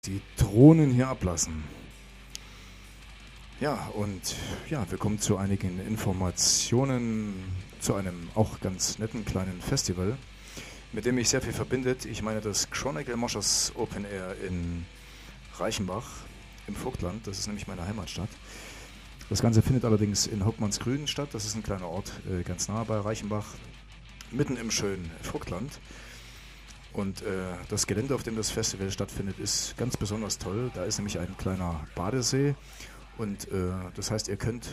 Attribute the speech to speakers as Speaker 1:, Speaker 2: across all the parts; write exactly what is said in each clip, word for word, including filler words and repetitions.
Speaker 1: Die Drohnen hier ablassen. Ja, und ja, wir kommen zu einigen Informationen zu einem auch ganz netten kleinen Festival, mit dem mich sehr viel verbindet. Ich meine das Chronicle Moschers Open Air in Reichenbach im Vogtland, das ist nämlich meine Heimatstadt. Das Ganze findet allerdings in Hauptmannsgrün statt, das ist ein kleiner Ort äh, ganz nahe bei Reichenbach, mitten im schönen Vogtland. Und äh, das Gelände, auf dem das Festival stattfindet, ist ganz besonders toll. Da ist nämlich ein kleiner Badesee und äh, das heißt, ihr könnt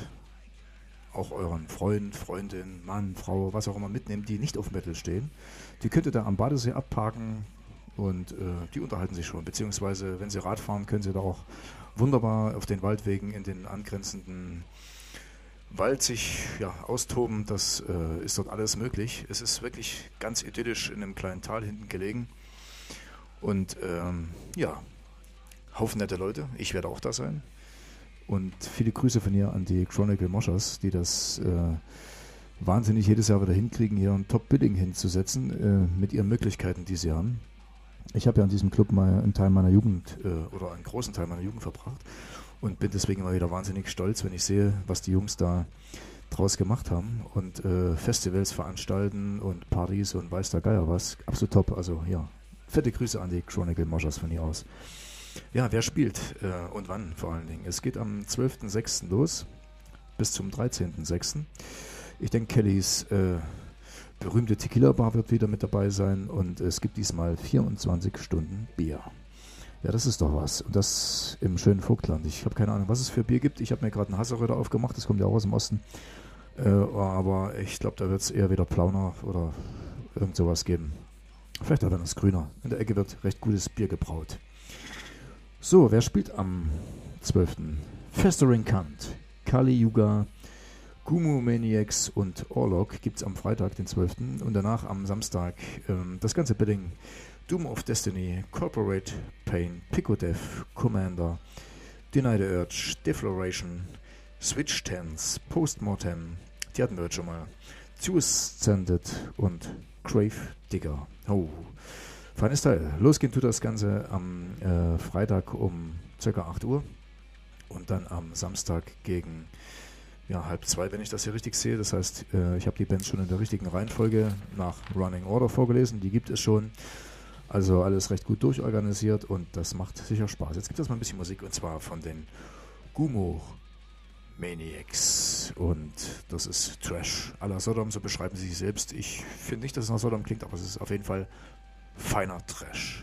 Speaker 1: auch euren Freund, Freundin, Mann, Frau, was auch immer mitnehmen, die nicht auf dem Metal stehen. Die könnt ihr da am Badesee abparken und äh, die unterhalten sich schon. Beziehungsweise, wenn sie Rad fahren, können sie da auch wunderbar auf den Waldwegen in den angrenzenden Wald sich ja, austoben, das äh, ist dort alles möglich. Es ist wirklich ganz idyllisch in einem kleinen Tal hinten gelegen. Und ähm, ja, Haufen nette Leute. Ich werde auch da sein. Und viele Grüße von hier an die Chronicle Moschers, die das äh, wahnsinnig jedes Jahr wieder hinkriegen, hier ein Top-Billing hinzusetzen äh, mit ihren Möglichkeiten, die sie haben. Ich habe ja an diesem Club mal einen Teil meiner Jugend äh, oder einen großen Teil meiner Jugend verbracht. Und bin deswegen immer wieder wahnsinnig stolz, wenn ich sehe, was die Jungs da draus gemacht haben. Und äh, Festivals veranstalten und Partys und weiß der Geier was. Absolut top. Also ja, fette Grüße an die Chronicle Moschers von hier aus. Ja, wer spielt äh, und wann vor allen Dingen? Es geht am zwölften sechsten los bis zum dreizehnten sechsten Ich denke, Kellys äh, berühmte Tequila Bar wird wieder mit dabei sein. Und es gibt diesmal vierundzwanzig Stunden Bier. Ja, das ist doch was. Und das im schönen Vogtland. Ich habe keine Ahnung, was es für Bier gibt. Ich habe mir gerade einen Hasseröder aufgemacht. Das kommt ja auch aus dem Osten. Äh, aber ich glaube, da wird es eher wieder Plauner oder irgend sowas geben. Vielleicht auch das Grüner. In der Ecke wird recht gutes Bier gebraut. So, wer spielt am zwölften? Festering Kant, Kali Yuga, Gumu Maniacs und Orlok gibt es am Freitag, den zwölften Und danach am Samstag ähm, das ganze Billing. Doom of Destiny, Corporate Pain, Picodev, Commander, Deny the Urge, Defloration, Switch Tense, Postmortem, die hatten wir jetzt schon mal, Suspended und Grave Digger. Oh, feines Teil. Losgehen tut das Ganze am äh, Freitag um ca. acht Uhr und dann am Samstag gegen ja, halb zwei, wenn ich das hier richtig sehe. Das heißt, äh, ich habe die Bands schon in der richtigen Reihenfolge nach Running Order vorgelesen, die gibt es schon. Also alles recht gut durchorganisiert und das macht sicher Spaß. Jetzt gibt es mal ein bisschen Musik und zwar von den Gumo Maniacs und das ist Trash à la Sodom, so beschreiben sie sich selbst. Ich finde nicht, dass es nach Sodom klingt, aber es ist auf jeden Fall feiner Trash.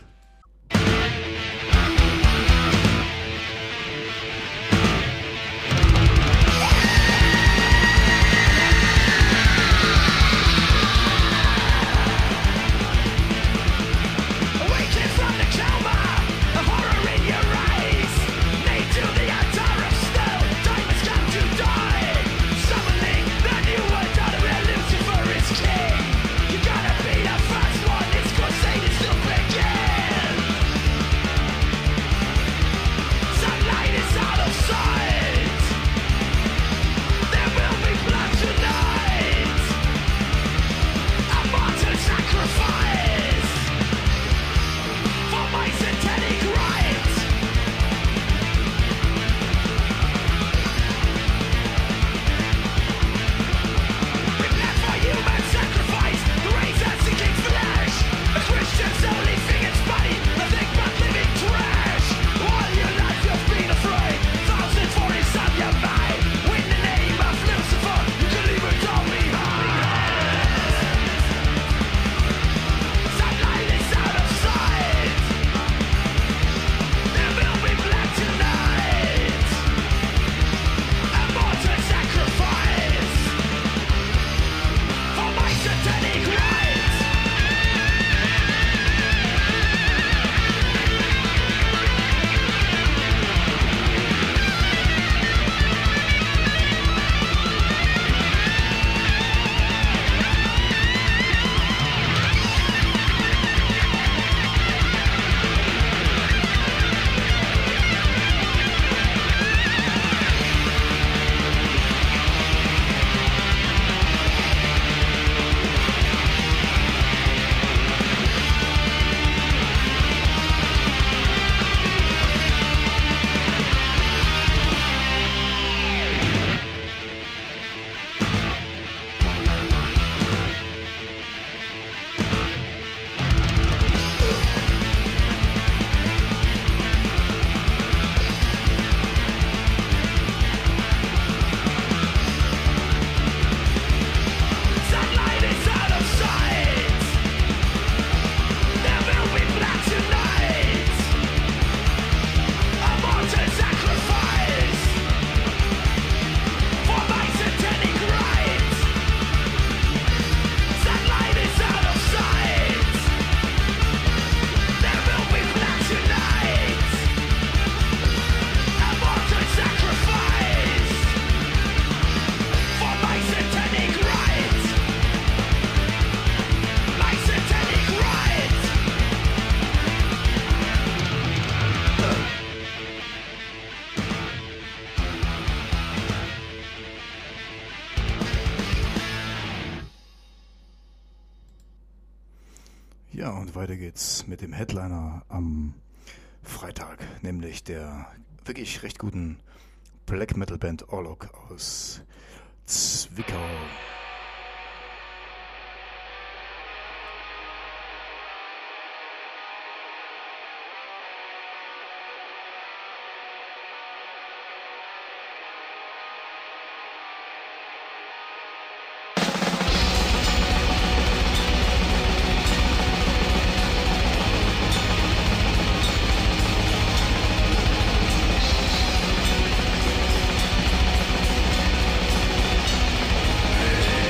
Speaker 2: You gotta be the first one, it's cause Satan's still picking.
Speaker 1: Ja, und weiter geht's mit dem Headliner am Freitag, nämlich der wirklich recht guten Black Metal Band Orlok aus Zwickau.
Speaker 2: Hey.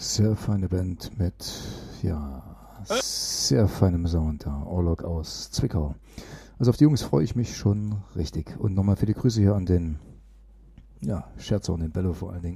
Speaker 1: Sehr feine Band mit, ja, sehr feinem Sound da. Orlok aus Zwickau. Also auf die Jungs freue ich mich schon richtig. Und nochmal für die Grüße hier an den, ja, Scherzer und den Bello vor allen Dingen.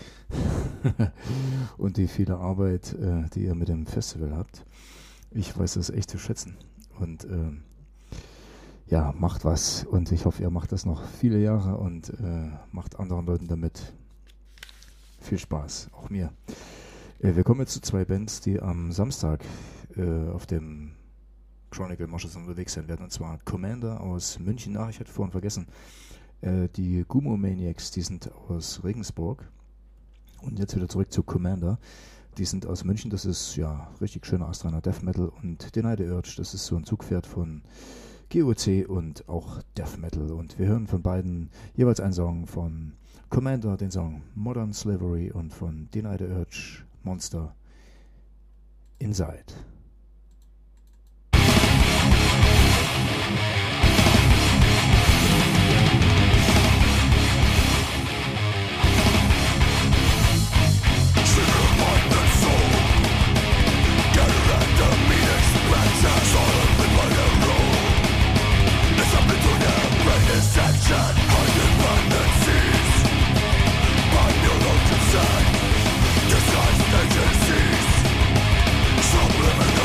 Speaker 1: Und die viele Arbeit, äh, die ihr mit dem Festival habt. Ich weiß das echt zu schätzen. Und äh, ja, macht was. Und ich hoffe, ihr macht das noch viele Jahre und äh, macht anderen Leuten damit viel Spaß. Auch mir. Äh, wir kommen jetzt zu zwei Bands, die am Samstag äh, auf dem Chronicle Moshers unterwegs sein werden. Und zwar Commander aus München. Ach, ich hatte vorhin vergessen. Äh, die Gumo Maniacs, die sind aus Regensburg. Und jetzt wieder zurück zu Commander. Die sind aus München, das ist ja richtig schöner astreiner Death Metal. Und Deny the Urge, das ist so ein Zugpferd von G O C und auch Death Metal. Und wir hören von beiden jeweils einen Song von Commander, den Song Modern Slavery, und von Deny the Urge Monster Inside.
Speaker 2: Deception, independencies, by neural consent, disguised agencies, subliminal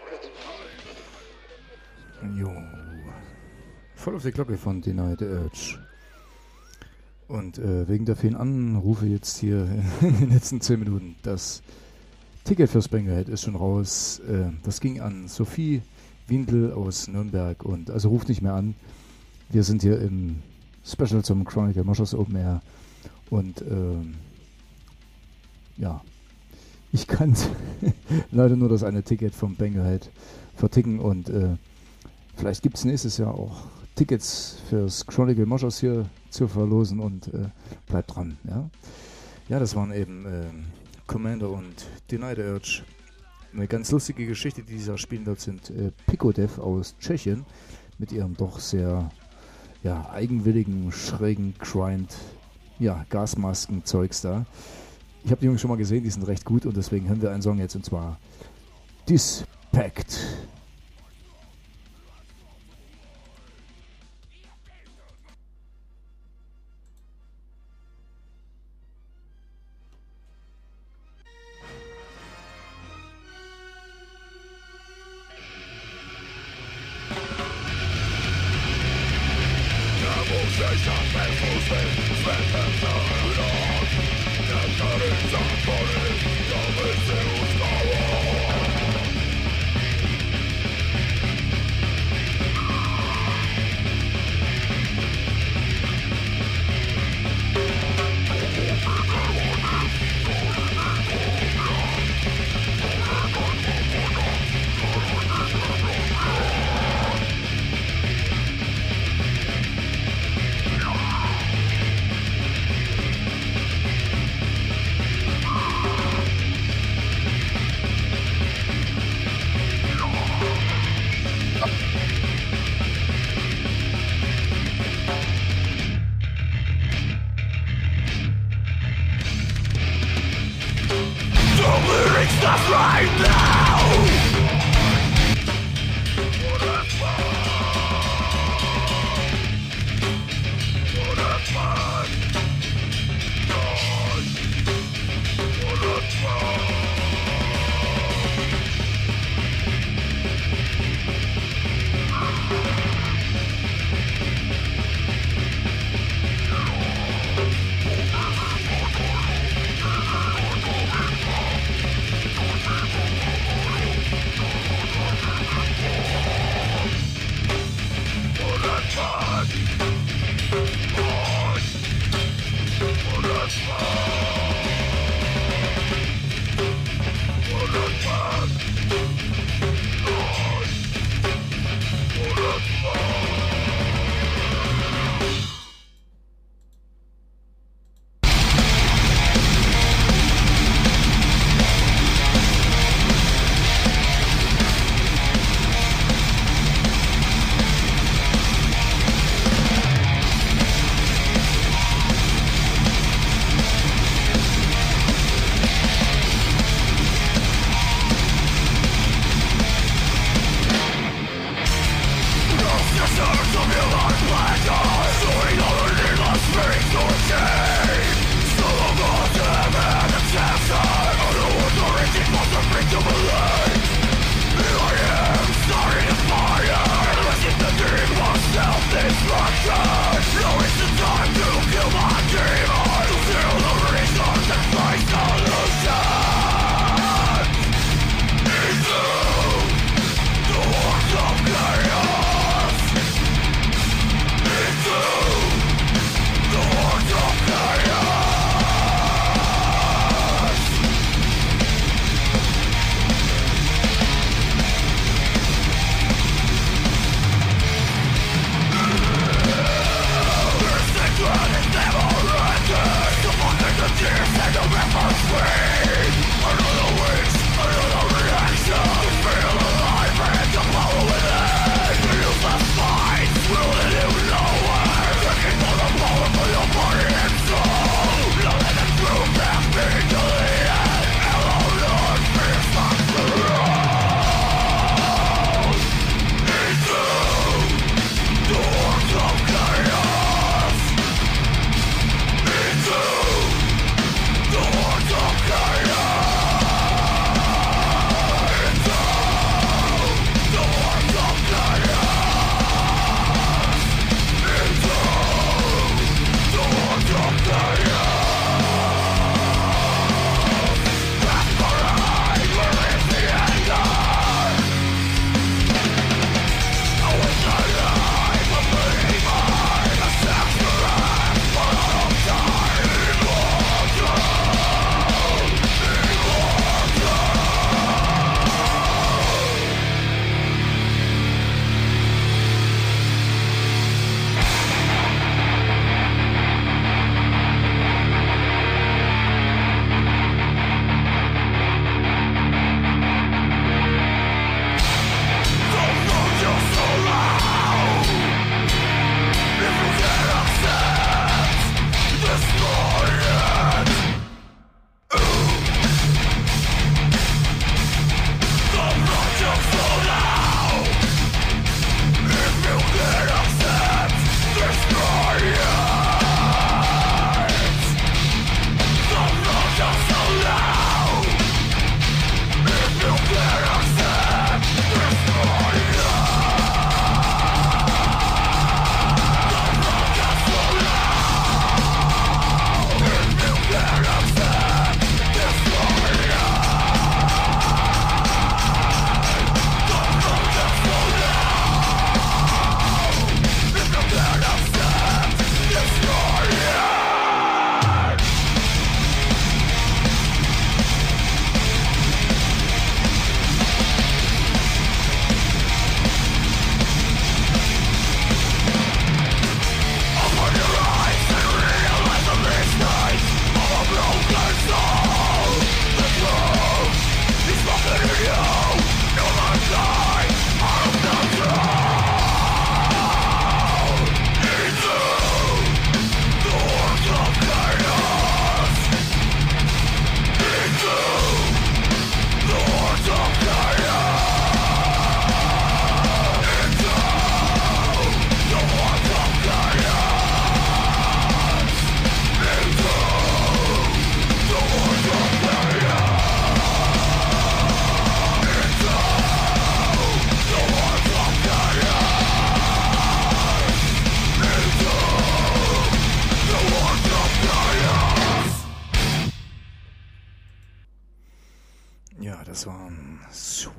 Speaker 1: Jo. Voll auf die Glocke von Deny the Urge. Und äh, wegen der vielen Anrufe jetzt hier in den letzten zehn Minuten, das Ticket fürs Bangerhead ist schon raus. Äh, das ging an Sophie Windel aus Nürnberg und also ruft nicht mehr an. Wir sind hier im Special zum Chronicle Moshers Open Air und ähm, ja, ich kann leider nur das eine Ticket vom Bangerhead verticken und äh, vielleicht gibt es nächstes Jahr auch Tickets fürs Chronicle Moshers hier zu verlosen und äh, bleibt dran. Ja, ja, das waren eben äh, Commander und Deny the Urge. Eine ganz lustige Geschichte, die dieser spielen dort sind äh, Picodev aus Tschechien mit ihrem doch sehr ja, eigenwilligen, schrägen Grind, ja, Gasmasken-Zeugs da. Ich habe die Jungs schon mal gesehen, die sind recht gut und deswegen hören wir einen Song jetzt und zwar Dispact.
Speaker 2: Sorry,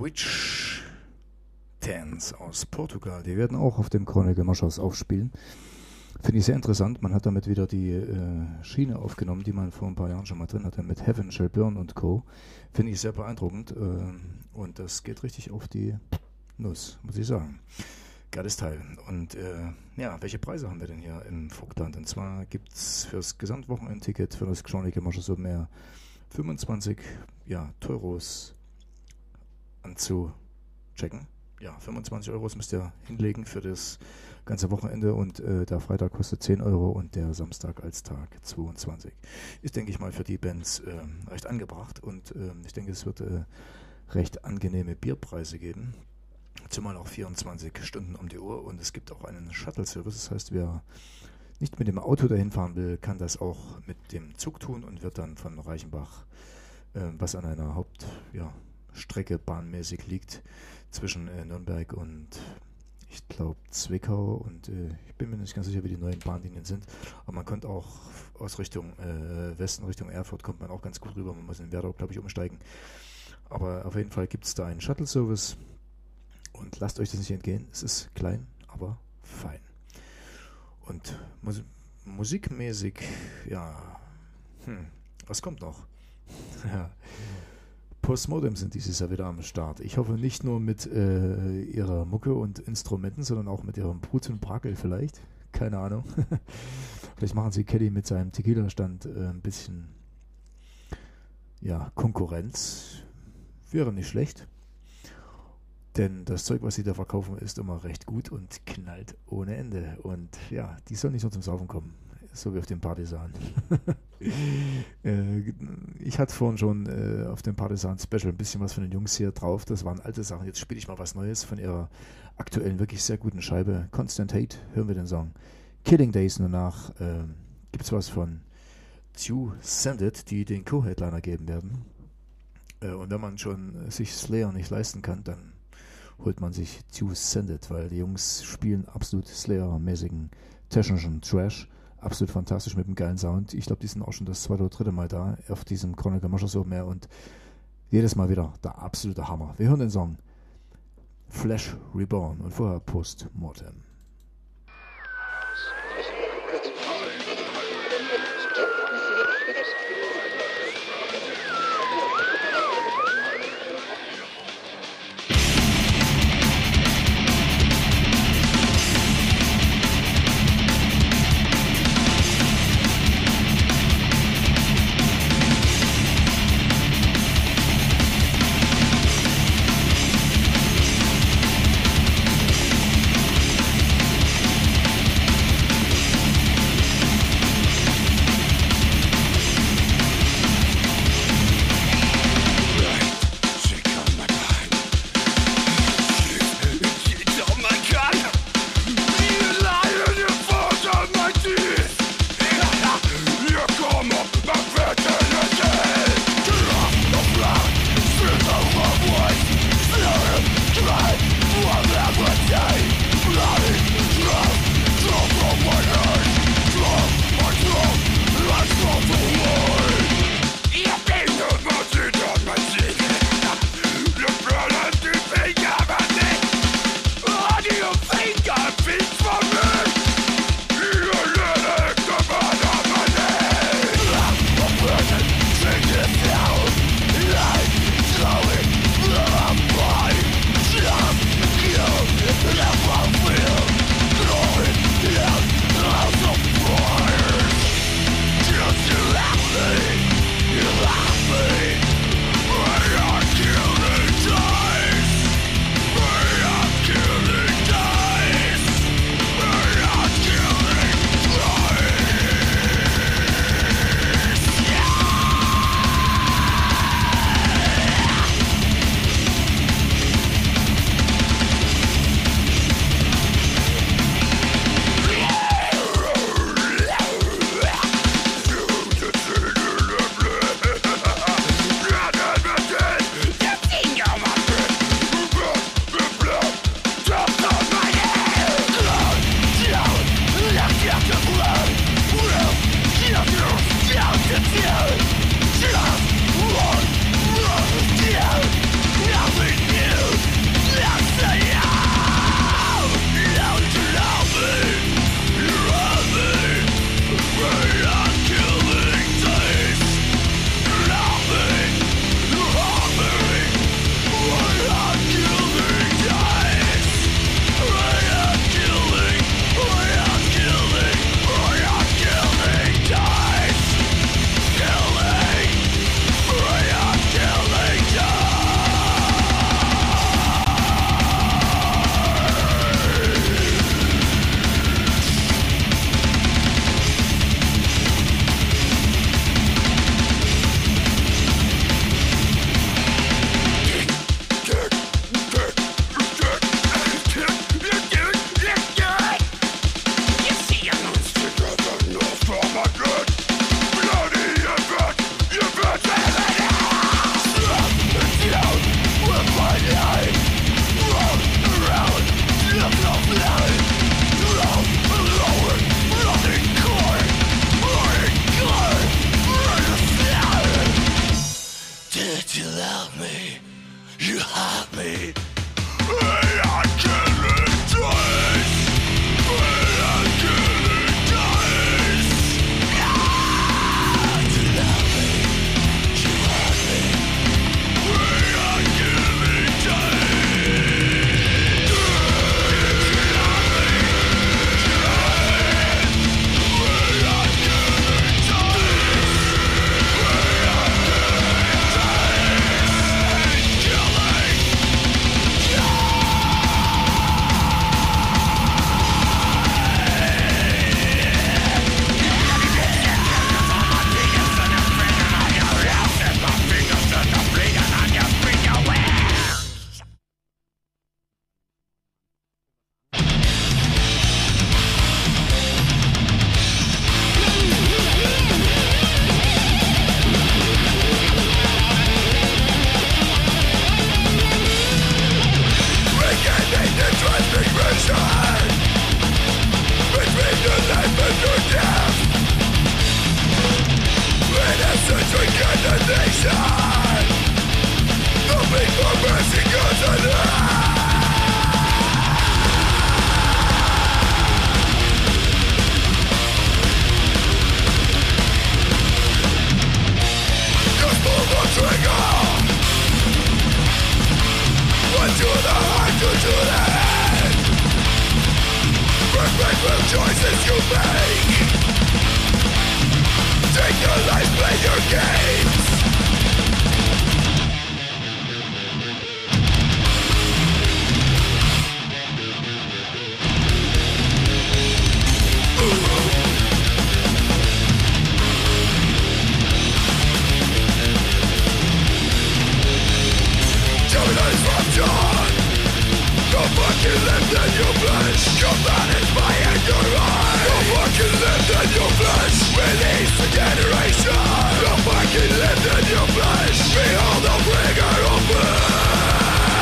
Speaker 1: Witch Dance aus Portugal. Die werden auch auf dem Chronicle Moschus aufspielen. Finde ich sehr interessant. Man hat damit wieder die äh, Schiene aufgenommen, die man vor ein paar Jahren schon mal drin hatte, mit Heaven Shall Burn und Co. Finde ich sehr beeindruckend. Äh, und das geht richtig auf die Nuss, muss ich sagen. Geiles Teil. Und äh, ja, welche Preise haben wir denn hier im Vogtland? Und zwar gibt es fürs Gesamtwochenendticket für das Chronicle Moschus Open Air fünfundzwanzig ja, Teuros anzuchecken. Ja, fünfundzwanzig Euro müsst ihr hinlegen für das ganze Wochenende und äh, der Freitag kostet zehn Euro und der Samstag als Tag zweiundzwanzig. Ist, denke ich mal, für die Bands äh, recht angebracht und äh, ich denke, es wird äh, recht angenehme Bierpreise geben. Zumal auch vierundzwanzig Stunden um die Uhr und es gibt auch einen Shuttle-Service. Das heißt, wer nicht mit dem Auto dahin fahren will, kann das auch mit dem Zug tun und wird dann von Reichenbach, äh, was an einer Hauptstrecke ja, bahnmäßig liegt, zwischen äh, Nürnberg und ich glaube Zwickau und äh, ich bin mir nicht ganz sicher, wie die neuen Bahnlinien sind, aber man kommt auch aus Richtung äh, Westen, Richtung Erfurt kommt man auch ganz gut rüber, man muss in Werdau, glaube ich, umsteigen. Aber auf jeden Fall gibt es da einen Shuttle-Service. Und lasst euch das nicht entgehen, es ist klein, aber fein. Und mus- musikmäßig, ja, hm, was kommt noch? ja. Postmodem sind dieses Jahr wieder am Start. Ich hoffe nicht nur mit äh, ihrer Mucke und Instrumenten, sondern auch mit ihrem Brut und Brakel vielleicht. Keine Ahnung. Vielleicht machen sie Kelly mit seinem Tequila-Stand äh, ein bisschen ja, Konkurrenz. Wäre nicht schlecht. Denn das Zeug, was sie da verkaufen, ist immer recht gut und knallt ohne Ende. Und ja, die sollen nicht nur zum Saufen kommen, so wie auf dem Partisan. äh, ich hatte vorhin schon äh, auf dem Partisan Special ein bisschen was von den Jungs hier drauf. Das waren alte Sachen. Jetzt spiele ich mal was Neues von ihrer aktuellen, wirklich sehr guten Scheibe. Constant Hate, hören wir den Song. Killing Days, nur nach äh, gibt es was von Two Sended, die den Co-Headliner geben werden. Äh, und wenn man schon sich Slayer nicht leisten kann, dann holt man sich Two Sended, weil die Jungs spielen absolut Slayer-mäßigen technischen Trash. Absolut fantastisch mit einem geilen Sound. Ich glaube, die sind auch schon das zweite oder dritte Mal da auf diesem Chronicle Moschus Open Air und jedes Mal wieder der absolute Hammer. Wir hören den Song Flesh Reborn und vorher Postmortem.
Speaker 2: to the end. Reflect the choices you make. Take your life, play your games. Terminals from John. No fucking left in your flesh. Your man is my anger eye. No fucking left in your flesh. Release the generation. No fucking left in your flesh. Behold the bringer of blood.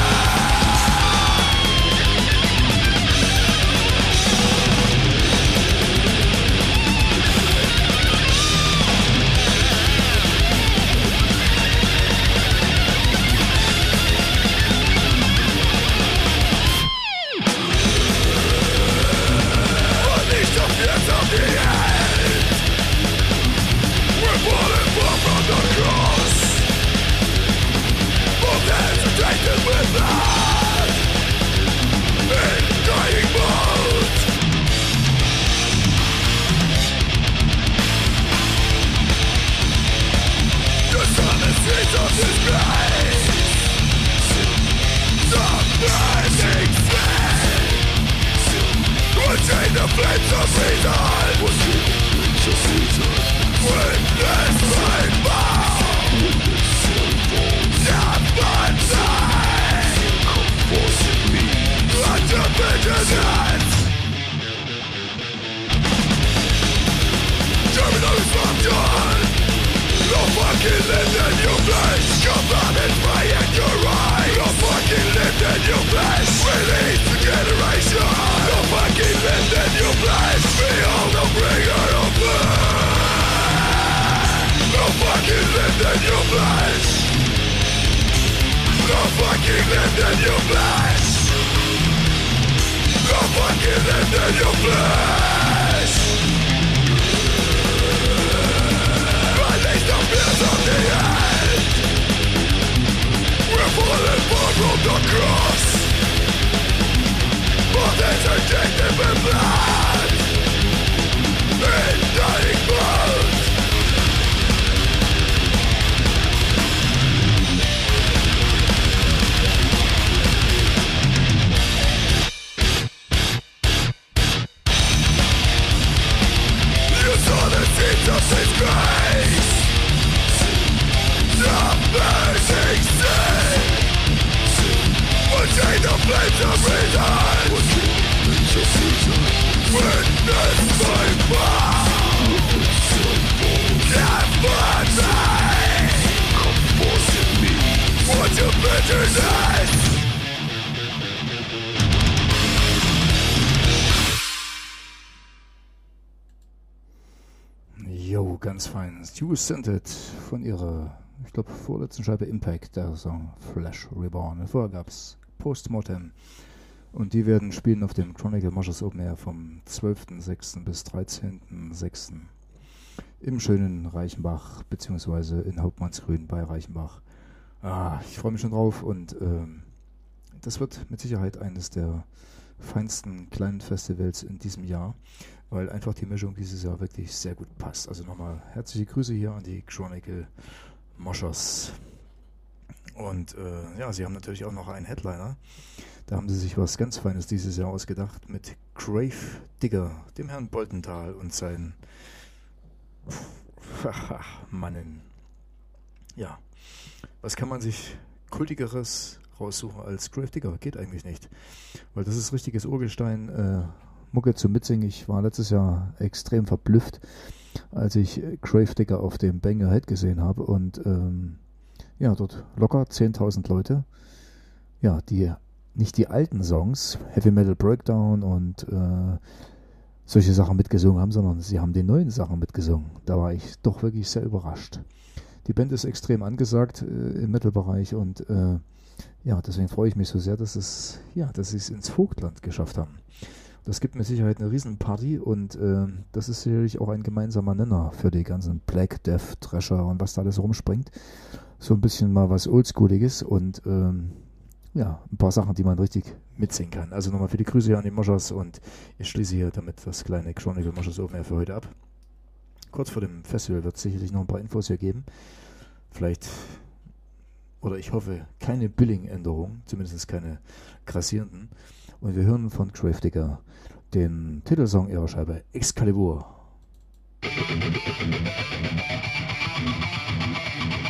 Speaker 2: Of the end, we're falling far from the cross. Both hands are tainted with blood in dying mode. Just on the streets of disgrace, some burning sin. Watching the flames of reason. Watching the flames of reason. Witness my vow. Death and life. Come forcing me. Under vigilance. Terminal is from John. No fucking lived in your flesh. Come out and fry in your eye. No fucking lived in your flesh. Release the generation. No fucking lived in your flesh. Behold the bringer of blood. No fucking lived in your flesh. No fucking lived in your flesh. No fucking lived in your flesh. Release the fears of the end. We're falling far from the cross. Bodies are tainted with blood in dying mode. You saw the seeds of disgrace. The burning sin. Watching the flames of reason. Witness my vow. Death and life. Come forcing me. Watch your bitterness.
Speaker 1: Jo, ganz fein. You Sent It von ihrer, ich glaube, vorletzten Scheibe Impact, der Song Flesh Reborn. Vorher gab es Postmortem. Und die werden spielen auf dem Chronicle Moshers Open Air vom zwölften sechsten bis dreizehnten sechsten im schönen Reichenbach, beziehungsweise in Hauptmannsgrün bei Reichenbach. Ah, ich freue mich schon drauf und ähm, das wird mit Sicherheit eines der feinsten kleinen Festivals in diesem Jahr, weil einfach die Mischung dieses Jahr wirklich sehr gut passt. Also nochmal herzliche Grüße hier an die Chronicle Moshers. Und äh, ja, sie haben natürlich auch noch einen Headliner. Da haben sie sich was ganz Feines dieses Jahr ausgedacht mit Grave Digger, dem Herrn Boltenthal und seinen Mannen. Ja, was kann man sich Kultigeres raussuchen als Grave Digger? Geht eigentlich nicht, weil das ist richtiges Urgestein. Äh, Mucke zum Mitsingen. Ich war letztes Jahr extrem verblüfft, als ich Grave Digger auf dem Bang Your Head gesehen habe und ähm, ja, dort locker zehntausend Leute, ja, die nicht die alten Songs, Heavy Metal Breakdown und äh, solche Sachen mitgesungen haben, sondern sie haben die neuen Sachen mitgesungen. Da war ich doch wirklich sehr überrascht. Die Band ist extrem angesagt äh, im Metal-Bereich und äh, ja, deswegen freue ich mich so sehr, dass es, ja, dass sie es ins Vogtland geschafft haben. Das gibt mit Sicherheit eine riesen Party und äh, das ist sicherlich auch ein gemeinsamer Nenner für die ganzen Black, Death, Thrasher und was da alles rumspringt. So ein bisschen mal was Oldschooliges und ähm, ja, ein paar Sachen, die man richtig mitsingen kann. Also nochmal viele Grüße an die Moschers und ich schließe hier damit das kleine Chronicle Moschers Open Air für heute ab. Kurz vor dem Festival wird es sicherlich noch ein paar Infos hier geben. Vielleicht, oder ich hoffe, keine Billing-Änderung, zumindest keine grassierenden. Und wir hören von Gravedigger den Titelsong ihrer Scheibe Excalibur.
Speaker 2: Thank you.